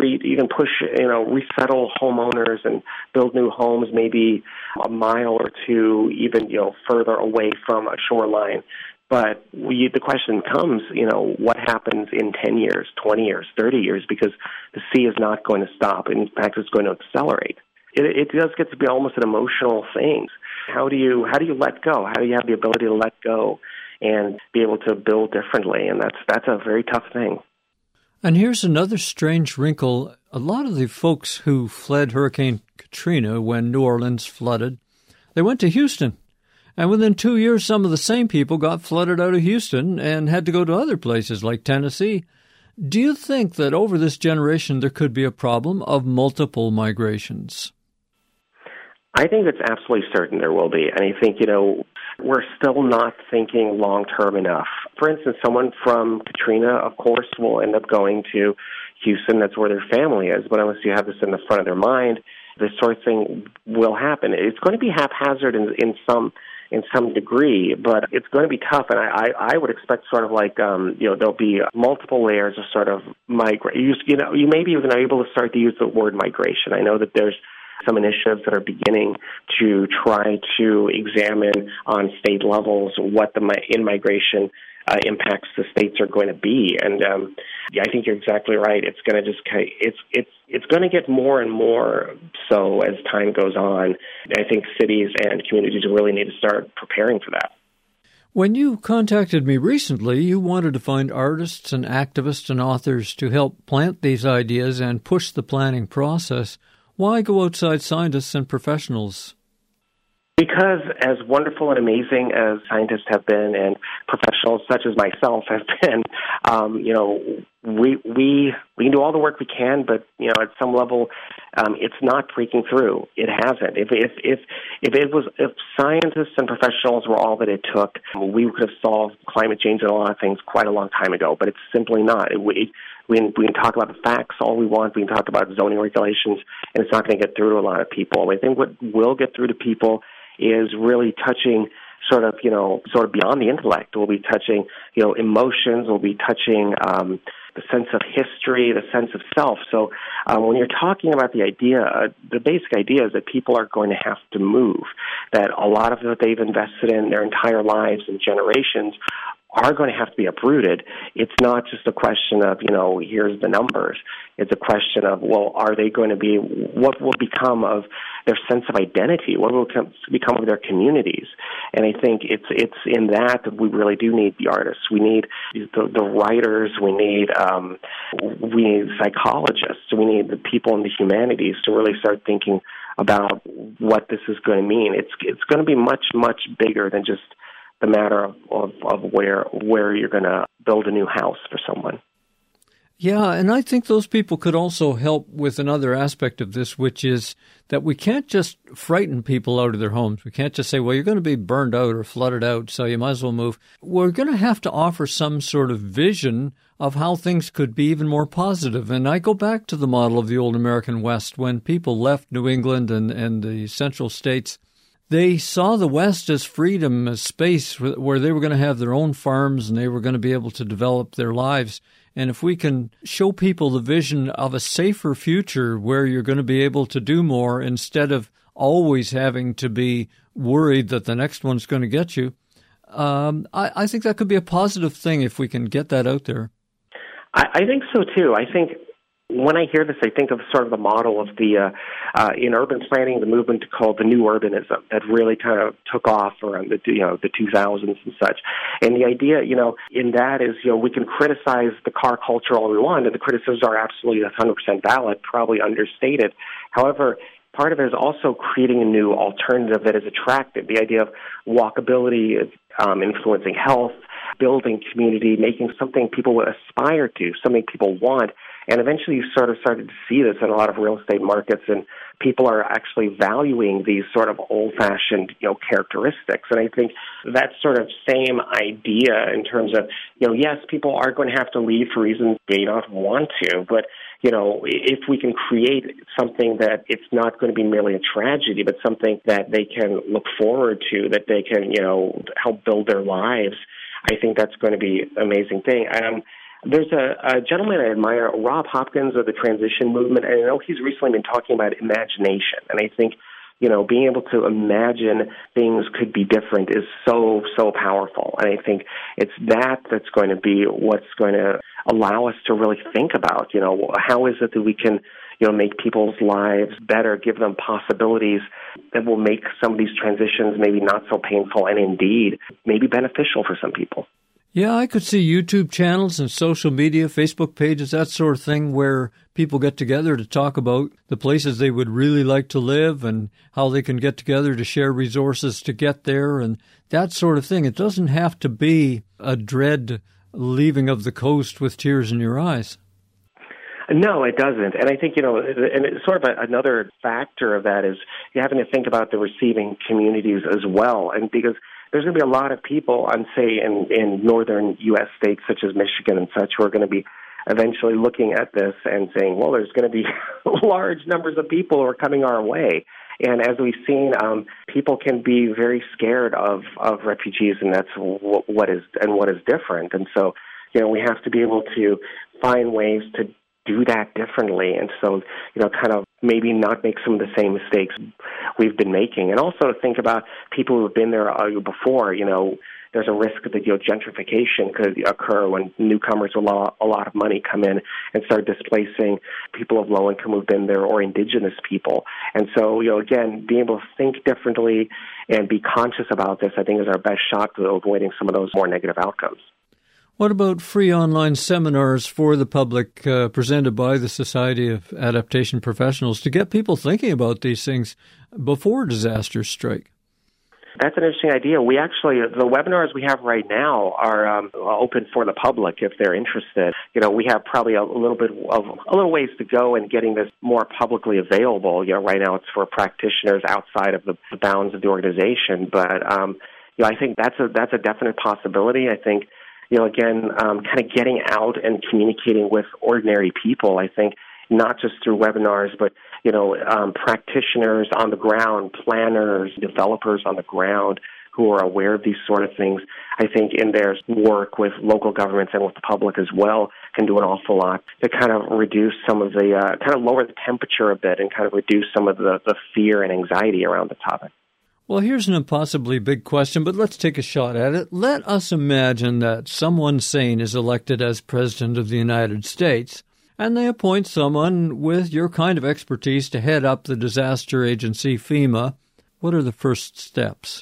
resettle homeowners and build new homes maybe a mile or two, even further away from a shoreline. But the question comes, what happens in 10 years, 20 years, 30 years, because the sea is not going to stop. In fact, it's going to accelerate. It does get to be almost an emotional thing. How do you let go? How do you have the ability to let go and be able to build differently? And that's a very tough thing. And here's another strange wrinkle. A lot of the folks who fled Hurricane Katrina when New Orleans flooded, they went to Houston. And within 2 years, some of the same people got flooded out of Houston and had to go to other places like Tennessee. Do you think that over this generation there could be a problem of multiple migrations? I think it's absolutely certain there will be. And I think, we're still not thinking long-term enough. For instance, someone from Katrina, of course, will end up going to Houston. That's where their family is. But unless you have this in the front of their mind, this sort of thing will happen. It's going to be haphazard in some degree, but it's going to be tough. And I would expect sort of like, there'll be multiple layers of sort of migration. You may be even able to start to use the word migration. I know that there's some initiatives that are beginning to try to examine on state levels what the in-migration impacts the states are going to be. And I think you're exactly right. It's going to it's going to get more and more so as time goes on. I think cities and communities really need to start preparing for that. When you contacted me recently, you wanted to find artists and activists and authors to help plant these ideas and push the planning process. Why go outside scientists and professionals? Because as wonderful and amazing as scientists have been and professionals such as myself have been, we can do all the work we can, but at some level, it's not breaking through. It hasn't. If scientists and professionals were all that it took, we could have solved climate change and a lot of things quite a long time ago. But it's simply not. We can talk about the facts all we want. We can talk about zoning regulations, and it's not going to get through to a lot of people. I think what will get through to people is really touching sort of beyond the intellect. We'll be touching, emotions. We'll be touching the sense of history, the sense of self. So when you're talking about the idea, the basic idea is that people are going to have to move, that a lot of what they've invested in their entire lives and generations are going to have to be uprooted. It's not just a question of, here's the numbers. It's a question of, well, are they going to be, what will become of their sense of identity? What will become of their communities? And I think it's in that we really do need the artists. We need the writers. We need psychologists. We need the people in the humanities to really start thinking about what this is going to mean. It's going to be much, much bigger than just the matter of where you're going to build a new house for someone. Yeah, and I think those people could also help with another aspect of this, which is that we can't just frighten people out of their homes. We can't just say, well, you're going to be burned out or flooded out, so you might as well move. We're going to have to offer some sort of vision of how things could be even more positive. And I go back to the model of the old American West. When people left New England and the central states, they saw the West as freedom, as space where they were going to have their own farms and they were going to be able to develop their lives. And if we can show people the vision of a safer future where you're going to be able to do more instead of always having to be worried that the next one's going to get you, I think that could be a positive thing if we can get that out there. I think so, too. I think when I hear this, I think of sort of the model of the in urban planning, the movement called the New Urbanism that really kind of took off around the 2000s and such. And the idea, in that is, we can criticize the car culture all we want, and the criticisms are absolutely 100% valid, probably understated. However, part of it is also creating a new alternative that is attractive. The idea of walkability, influencing health, building community, making something people would aspire to, something people want. And eventually you sort of started to see this in a lot of real estate markets, and people are actually valuing these sort of old-fashioned, characteristics. And I think that sort of same idea in terms of, yes, people are going to have to leave for reasons they don't want to, but if we can create something that it's not going to be merely a tragedy, but something that they can look forward to, that they can, help build their lives, I think that's going to be an amazing thing. There's a gentleman I admire, Rob Hopkins of the Transition Movement, and I know he's recently been talking about imagination. And I think, being able to imagine things could be different is so, so powerful. And I think it's that's going to be what's going to allow us to really think about, how is it that we can, make people's lives better, give them possibilities that will make some of these transitions maybe not so painful and indeed maybe beneficial for some people. Yeah, I could see YouTube channels and social media, Facebook pages, that sort of thing, where people get together to talk about the places they would really like to live and how they can get together to share resources to get there and that sort of thing. It doesn't have to be a dread leaving of the coast with tears in your eyes. No, it doesn't. And I think, and it's sort of another factor of that is you're having to think about the receiving communities as well. And because there's going to be a lot of people in northern U.S. states such as Michigan and such who are going to be eventually looking at this and saying, well, there's going to be large numbers of people who are coming our way. And as we've seen, people can be very scared of refugees, and that's what is different. And so, we have to be able to find ways to do that differently. And so, kind of maybe not make some of the same mistakes we've been making. And also to think about people who have been there before. There's a risk that gentrification could occur when newcomers with a lot of money come in and start displacing people of low income who've been there or indigenous people. And so, again, being able to think differently and be conscious about this, I think, is our best shot to avoiding some of those more negative outcomes. What about free online seminars for the public presented by the Society of Adaptation Professionals to get people thinking about these things before disasters strike? That's an interesting idea. The webinars we have right now are open for the public if they're interested. We have probably a little ways to go in getting this more publicly available. Right now it's for practitioners outside of the bounds of the organization. But, I think that's a definite possibility. I think, again, kind of getting out and communicating with ordinary people, I think, not just through webinars, but, practitioners on the ground, planners, developers on the ground who are aware of these sort of things, I think in their work with local governments and with the public as well can do an awful lot to kind of reduce some of the, kind of lower the temperature a bit and kind of reduce some of the fear and anxiety around the topic. Well, here's an impossibly big question, but let's take a shot at it. Let us imagine that someone sane is elected as President of the United States, and they appoint someone with your kind of expertise to head up the disaster agency, FEMA. What are the first steps?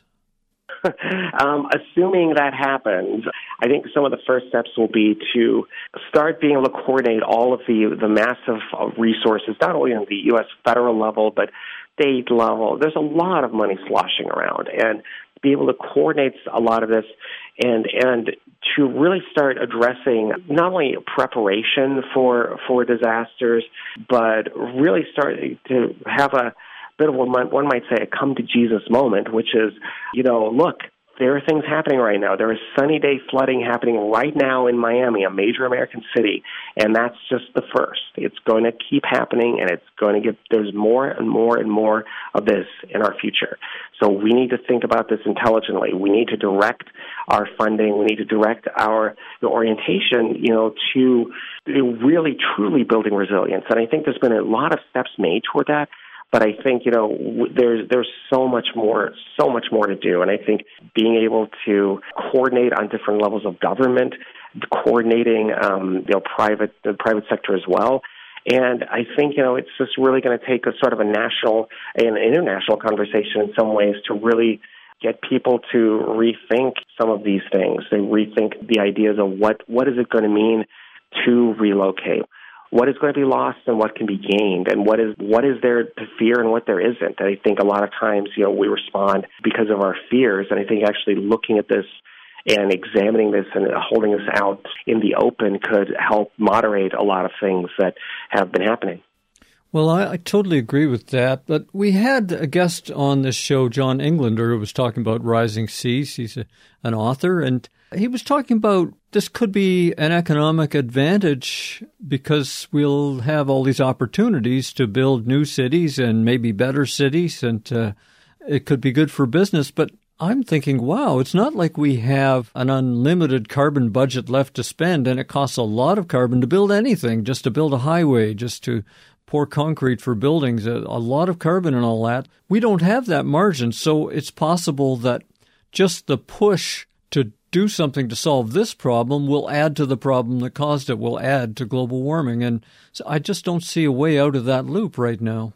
Assuming that happens, I think some of the first steps will be to start being able to coordinate all of the massive resources, not only on the U.S. federal level, but state level. There's a lot of money sloshing around, and be able to coordinate a lot of this and to really start addressing not only preparation for disasters, but really start to have a bit of what one might say a come-to-Jesus moment, which is, look, there are things happening right now. There is sunny day flooding happening right now in Miami, a major American city, and that's just the first. It's going to keep happening, and there's more and more and more of this in our future. So we need to think about this intelligently. We need to direct our funding. We need to direct our orientation, to really, truly building resilience. And I think there's been a lot of steps made toward that. But I think, there's so much more to do. And I think being able to coordinate on different levels of government, coordinating, the private sector as well. And I think, it's just really going to take a sort of a national and international conversation in some ways to really get people to rethink some of these things and rethink the ideas of what is it going to mean to relocate. What is going to be lost and what can be gained, and what is there to fear and what there isn't. And I think a lot of times, we respond because of our fears. And I think actually looking at this and examining this and holding this out in the open could help moderate a lot of things that have been happening. Well, I totally agree with that. But we had a guest on this show, John Englander, who was talking about rising seas. He's an author, and he was talking about this could be an economic advantage because we'll have all these opportunities to build new cities and maybe better cities, and it could be good for business. But I'm thinking, wow, it's not like we have an unlimited carbon budget left to spend, and it costs a lot of carbon to build anything, just to build a highway, just to pour concrete for buildings, a lot of carbon and all that. We don't have that margin, so it's possible that just the push to do something to solve this problem will add to the problem that caused it, will add to global warming. And so I just don't see a way out of that loop right now.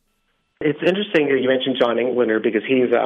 It's interesting that you mentioned John Englander because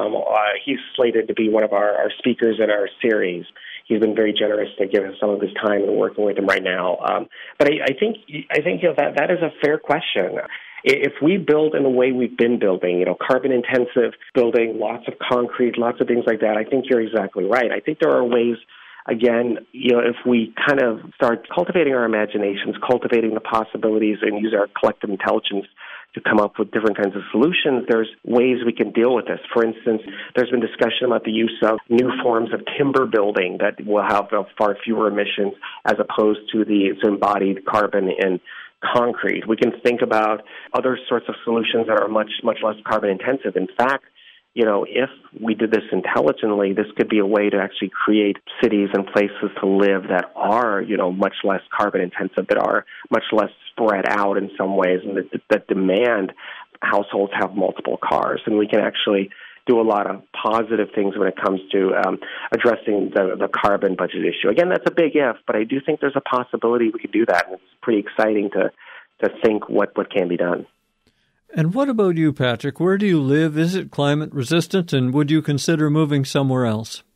he's slated to be one of our speakers in our series. He's been very generous to give us some of his time and working with him right now. But I think that is a fair question. If we build in the way we've been building, carbon-intensive building, lots of concrete, lots of things like that, I think you're exactly right. I think there are ways again, if we kind of start cultivating our imaginations, cultivating the possibilities, and use our collective intelligence to come up with different kinds of solutions, there's ways we can deal with this. For instance, there's been discussion about the use of new forms of timber building that will have far fewer emissions as opposed to the embodied carbon in concrete. We can think about other sorts of solutions that are much, much less carbon intensive. In fact, if we did this intelligently, this could be a way to actually create cities and places to live that are, much less carbon intensive, that are much less spread out in some ways, and that demand households have multiple cars. And we can actually do a lot of positive things when it comes to addressing the carbon budget issue. Again, that's a big if, but I do think there's a possibility we could do that, and it's pretty exciting to think what can be done. And what about you, Patrick? Where do you live? Is it climate resistant, and would you consider moving somewhere else?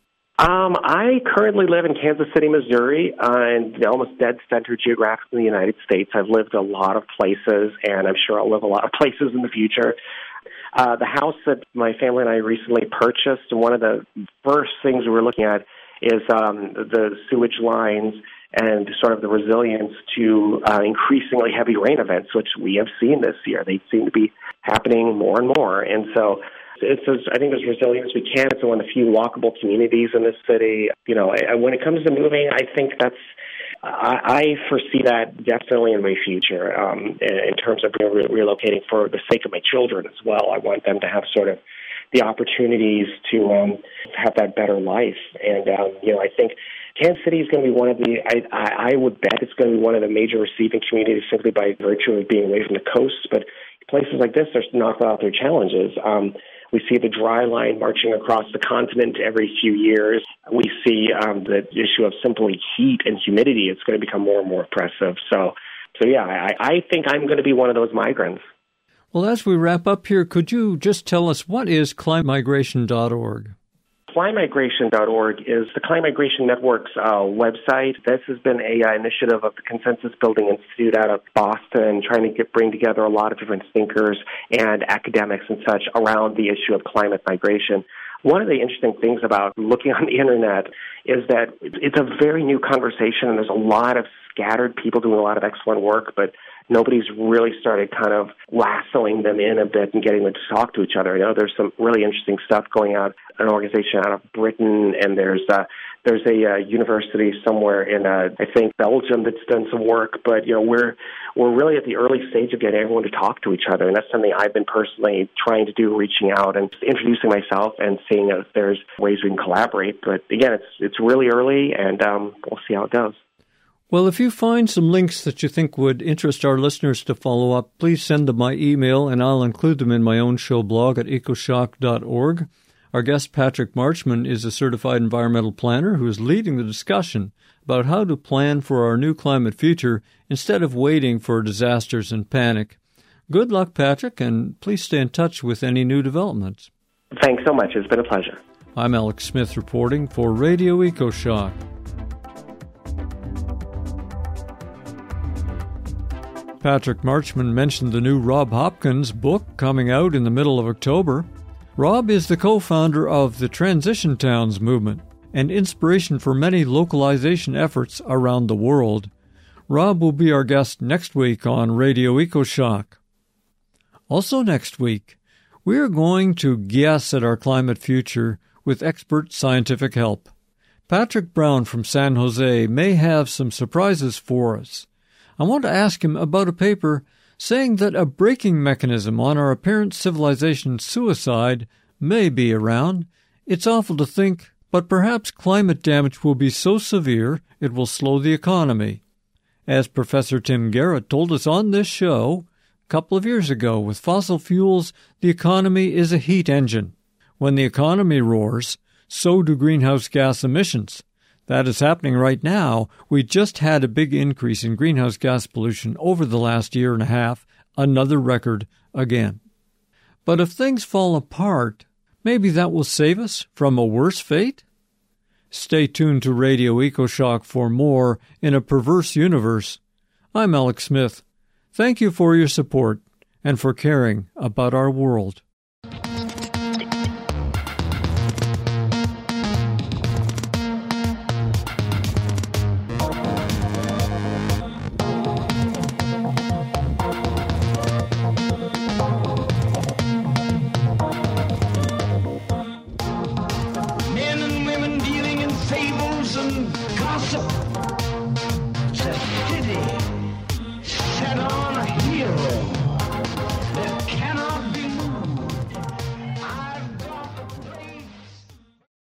I currently live in Kansas City, Missouri, and almost dead center geographically in the United States. I've lived a lot of places, and I'm sure I'll live a lot of places in the future. The house that my family and I recently purchased, and one of the first things we were looking at is the sewage lines and sort of the resilience to increasingly heavy rain events, which we have seen this year. They seem to be happening more and more. And so I think as resilient as we can. It's one of the few walkable communities in this city. When it comes to moving, I think I foresee that definitely in my future in terms of relocating for the sake of my children as well. I want them to have sort of the opportunities to have that better life. And, I think Kansas City is going to be one of the, I would bet it's going to be one of the major receiving communities simply by virtue of being away from the coast. But places like this are not without their challenges. We see the dry line marching across the continent every few years. We see the issue of simply heat and humidity. It's going to become more and more oppressive. So yeah, I think I'm going to be one of those migrants. Well, as we wrap up here, could you just tell us what is climigration.org? Climigration.org is the Climate Migration Network's website. This has been an initiative of the Consensus Building Institute out of Boston, trying to bring together a lot of different thinkers and academics and such around the issue of climate migration. One of the interesting things about looking on the Internet is that it's a very new conversation, and there's a lot of scattered people doing a lot of excellent work, but nobody's really started kind of lassoing them in a bit and getting them to talk to each other. There's some really interesting stuff going on, an organization out of Britain, and there's a university somewhere in, I think, Belgium that's done some work. But, we're really at the early stage of getting everyone to talk to each other, and that's something I've been personally trying to do, reaching out and introducing myself and seeing if there's ways we can collaborate. But, again, it's really early, and we'll see how it goes. Well, if you find some links that you think would interest our listeners to follow up, please send them my email, and I'll include them in my own show blog at ecoshock.org. Our guest, Patrick Marchman, is a certified environmental planner who is leading the discussion about how to plan for our new climate future instead of waiting for disasters and panic. Good luck, Patrick, and please stay in touch with any new developments. Thanks so much. It's been a pleasure. I'm Alex Smith reporting for Radio EcoShock. Patrick Marchman mentioned the new Rob Hopkins book coming out in the middle of October. Rob is the co-founder of the Transition Towns movement and inspiration for many localization efforts around the world. Rob will be our guest next week on Radio EcoShock. Also next week, we are going to guess at our climate future with expert scientific help. Patrick Brown from San Jose may have some surprises for us. I want to ask him about a paper saying that a braking mechanism on our apparent civilization suicide may be around. It's awful to think, but perhaps climate damage will be so severe it will slow the economy. As Professor Tim Garrett told us on this show a couple of years ago, with fossil fuels, the economy is a heat engine. When the economy roars, so do greenhouse gas emissions. That is happening right now. We just had a big increase in greenhouse gas pollution over the last year and a half, another record again. But if things fall apart, maybe that will save us from a worse fate? Stay tuned to Radio EcoShock for more in a perverse universe. I'm Alex Smith. Thank you for your support and for caring about our world. some gossip. It's a ditty set on